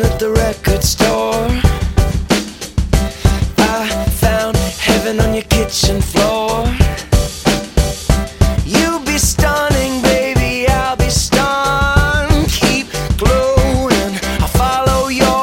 at the record store. I found heaven on your kitchen floor.